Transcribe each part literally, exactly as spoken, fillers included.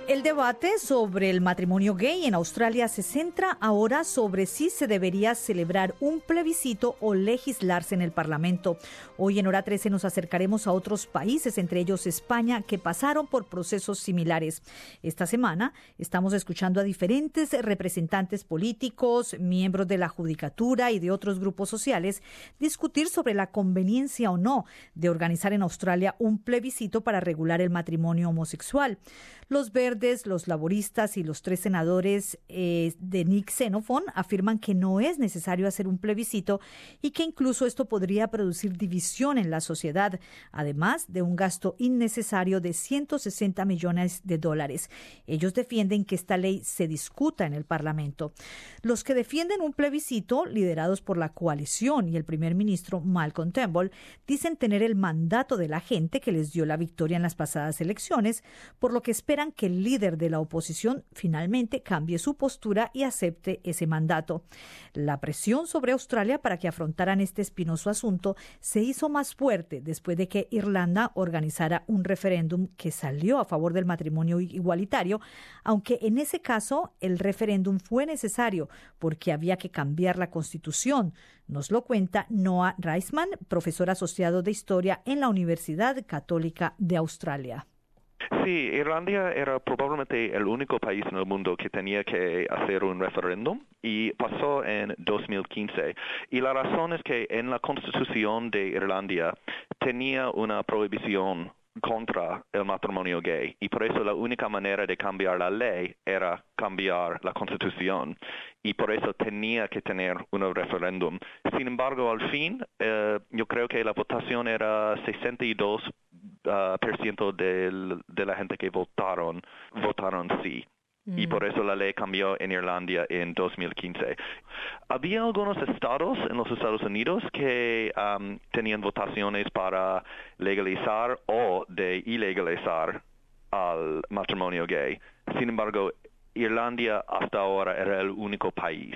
El debate sobre el matrimonio gay en Australia se centra ahora sobre si se debería celebrar un plebiscito o legislarse en el Parlamento. Hoy en Hora trece nos acercaremos a otros países, entre ellos España, que pasaron por procesos similares. Esta semana estamos escuchando a diferentes representantes políticos, miembros de la Judicatura y de otros grupos sociales discutir sobre la conveniencia o no de organizar en Australia un plebiscito para regular el matrimonio homosexual. Los verdes, los laboristas y los tres senadores eh, de Nick Xenophon afirman que no es necesario hacer un plebiscito y que incluso esto podría producir división en la sociedad, además de un gasto innecesario de ciento sesenta millones de dólares. Ellos defienden que esta ley se discuta en el Parlamento. Los que defienden un plebiscito, liderados por la coalición y el primer ministro Malcolm Turnbull, dicen tener el mandato de la gente que les dio la victoria en las pasadas elecciones, por lo que esperan que el líder de la oposición finalmente cambie su postura y acepte ese mandato. La presión sobre Australia para que afrontaran este espinoso asunto se hizo más fuerte después de que Irlanda organizara un referéndum que salió a favor del matrimonio igualitario, aunque en ese caso el referéndum fue necesario porque había que cambiar la Constitución. Nos lo cuenta Noah Reisman, profesor asociado de Historia en la Universidad Católica de Australia. Sí, Irlanda era probablemente el único país en el mundo que tenía que hacer un referéndum y pasó en dos mil quince. Y la razón es que en la Constitución de Irlanda tenía una prohibición contra el matrimonio gay y por eso la única manera de cambiar la ley era cambiar la Constitución y por eso tenía que tener un referéndum. Sin embargo, al fin, eh, yo creo que la votación era sesenta y dos por ciento uh, de, de la gente que votaron, votaron sí. Y por eso la ley cambió en Irlanda en dos mil quince. Había algunos estados en los Estados Unidos que um, tenían votaciones para legalizar o de ilegalizar al matrimonio gay. Sin embargo, Irlanda hasta ahora era el único país.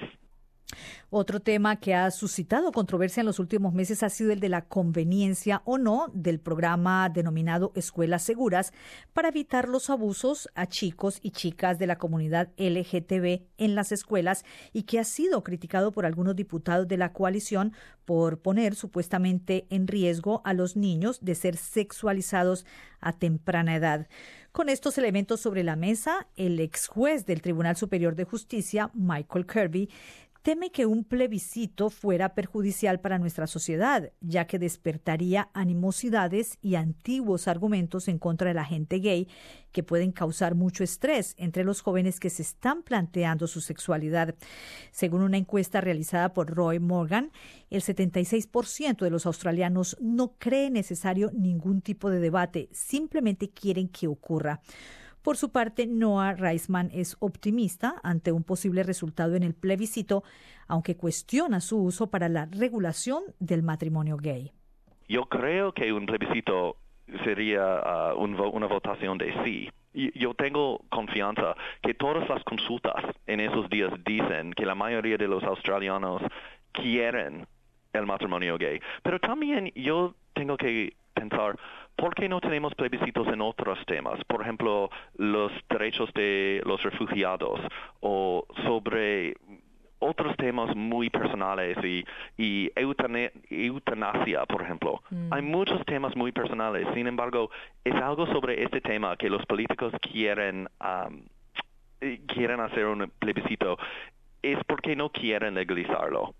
Otro tema que ha suscitado controversia en los últimos meses ha sido el de la conveniencia o no del programa denominado Escuelas Seguras para evitar los abusos a chicos y chicas de la comunidad L G T B en las escuelas y que ha sido criticado por algunos diputados de la coalición por poner supuestamente en riesgo a los niños de ser sexualizados a temprana edad. Con estos elementos sobre la mesa, el ex juez del Tribunal Superior de Justicia, Michael Kirby, teme que un plebiscito fuera perjudicial para nuestra sociedad, ya que despertaría animosidades y antiguos argumentos en contra de la gente gay que pueden causar mucho estrés entre los jóvenes que se están planteando su sexualidad. Según una encuesta realizada por Roy Morgan, el setenta y seis por ciento de los australianos no cree necesario ningún tipo de debate, simplemente quieren que ocurra. Por su parte, Noah Reisman es optimista ante un posible resultado en el plebiscito, aunque cuestiona su uso para la regulación del matrimonio gay. Yo creo que un plebiscito sería uh, un vo- una votación de sí. Y yo tengo confianza que todas las consultas en esos días dicen que la mayoría de los australianos quieren el matrimonio gay. Pero también yo tengo que pensar, ¿por qué no tenemos plebiscitos en otros temas? Por ejemplo, los derechos de los refugiados o sobre otros temas muy personales y, y eutane- eutanasia, por ejemplo. Mm. Hay muchos temas muy personales. Sin embargo, es algo sobre este tema que los políticos quieren, um, quieren hacer un plebiscito. Es porque no quieren legalizarlo.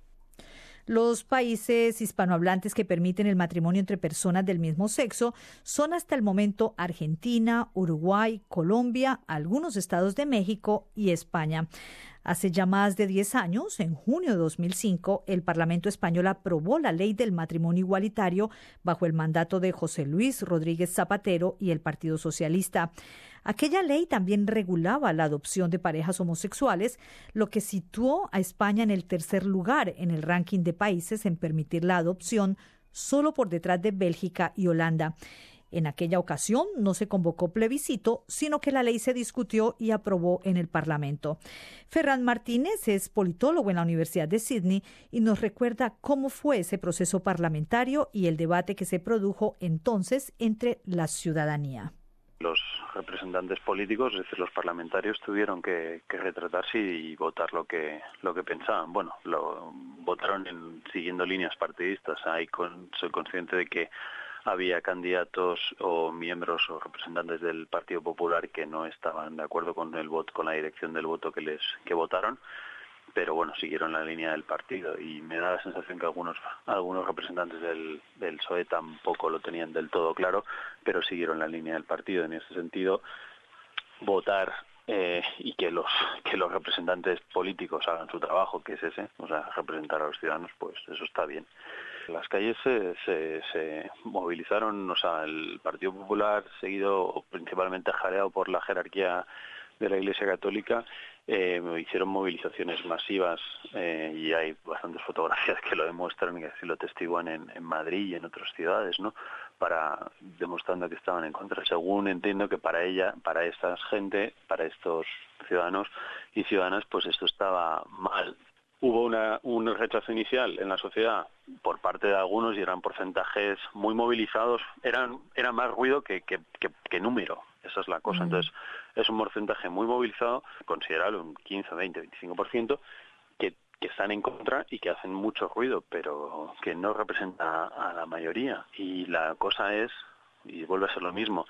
Los países hispanohablantes que permiten el matrimonio entre personas del mismo sexo son hasta el momento Argentina, Uruguay, Colombia, algunos estados de México y España. Hace ya más de diez años, en junio de dos mil cinco, el Parlamento español aprobó la ley del matrimonio igualitario bajo el mandato de José Luis Rodríguez Zapatero y el Partido Socialista. Aquella ley también regulaba la adopción de parejas homosexuales, lo que situó a España en el tercer lugar en el ranking de países en permitir la adopción, solo por detrás de Bélgica y Holanda. En aquella ocasión no se convocó plebiscito, sino que la ley se discutió y aprobó en el Parlamento. Ferran Martínez es politólogo en la Universidad de Sydney y nos recuerda cómo fue ese proceso parlamentario y el debate que se produjo entonces entre la ciudadanía. Los representantes políticos, es decir, los parlamentarios, tuvieron que, que retratarse y votar lo que lo que pensaban. Bueno, lo votaron en, siguiendo líneas partidistas. Ahí con, soy consciente de que había candidatos o miembros o representantes del Partido Popular que no estaban de acuerdo con el voto, con la dirección del voto que les que votaron, pero bueno, siguieron la línea del partido y me da la sensación que algunos algunos representantes del, del P S O E tampoco lo tenían del todo claro, pero siguieron la línea del partido. En ese sentido, votar eh, y que los que los representantes políticos hagan su trabajo, que es ese, o sea, representar a los ciudadanos, pues eso está bien. Las calles se, se, se movilizaron, o sea, el Partido Popular, seguido principalmente jareado por la jerarquía de la Iglesia Católica, eh, hicieron movilizaciones masivas eh, y hay bastantes fotografías que lo demuestran, que así lo testiguan en, en Madrid y en otras ciudades, ¿no? Para demostrando que estaban en contra. Según entiendo que para ella, para esta gente, para estos ciudadanos y ciudadanas, pues esto estaba mal. Hubo una, un rechazo inicial en la sociedad por parte de algunos y eran porcentajes muy movilizados, eran era más ruido que, que, que, que número, esa es la cosa. Mm. Entonces es un porcentaje muy movilizado, considerable, un quince, veinte, veinticinco por ciento, que, que están en contra y que hacen mucho ruido, pero que no representa a la mayoría. Y la cosa es, y vuelve a ser lo mismo,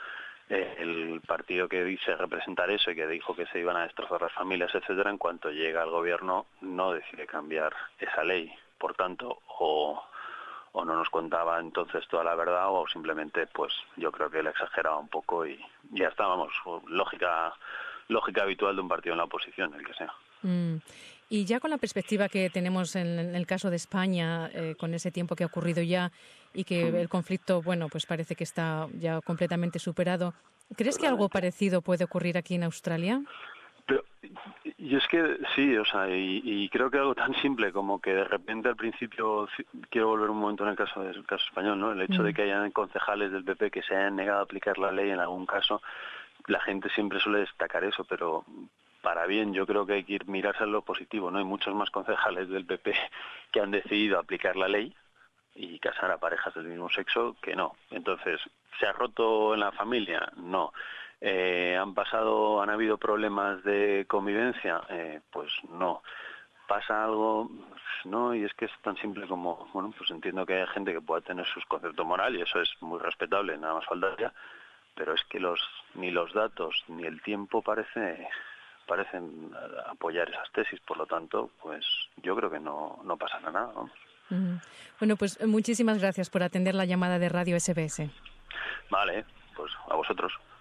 el partido que dice representar eso y que dijo que se iban a destrozar las familias, etcétera, en cuanto llega al gobierno no decide cambiar esa ley. Por tanto, o, o no nos contaba entonces toda la verdad o simplemente, pues yo creo que él exageraba un poco y ya estábamos, lógica lógica habitual de un partido en la oposición, el que sea. Mm. Y ya con la perspectiva que tenemos en, en el caso de España, eh, con ese tiempo que ha ocurrido ya y que el conflicto, bueno, pues parece que está ya completamente superado, ¿crees que algo parecido puede ocurrir aquí en Australia? Pero, y es que sí, o sea, y, y creo que algo tan simple como que de repente al principio, quiero volver un momento en el caso del caso español, ¿no? El hecho mm. de que hayan concejales del P P que se hayan negado a aplicar la ley en algún caso, la gente siempre suele destacar eso, pero para bien yo creo que hay que ir mirarse a lo positivo, ¿no? Hay muchos más concejales del P P que han decidido aplicar la ley y casar a parejas del mismo sexo que no. Entonces, ¿se ha roto en la familia? No. Eh, ¿Han pasado, han habido problemas de convivencia? Eh, pues no. ¿Pasa algo? No, y es que es tan simple como, bueno, pues entiendo que hay gente que pueda tener sus conceptos morales y eso es muy respetable, nada más faltaría, pero es que los ni los datos ni el tiempo parece parecen apoyar esas tesis, por lo tanto, pues yo creo que no, no pasará nada, vamos. Mm. Bueno, pues muchísimas gracias por atender la llamada de Radio S B S. Vale, pues a vosotros.